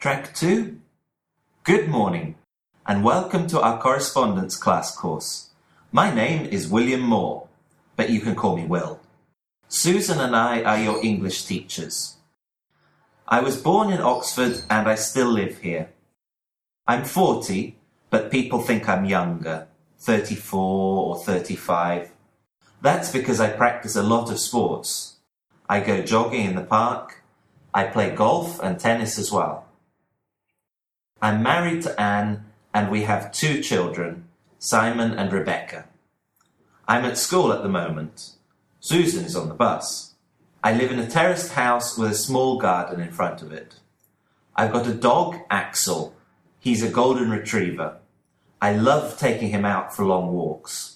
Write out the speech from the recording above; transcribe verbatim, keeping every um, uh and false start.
Track two. Good morning and welcome to our correspondence class course. My name is William Moore, but you can call me Will. Susan and I are your English teachers. I was born in Oxford and I still live here. I'm forty, but people think I'm younger, thirty-four or thirty-five. That's because I practice a lot of sports. I go jogging in the park. I play golf and tennis as well. I'm married to Anne and we have two children, Simon and Rebecca. I'm at school at the moment. Susan is on the bus. I live in a terraced house with a small garden in front of it. I've got a dog, Axel. He's a golden retriever. I love taking him out for long walks.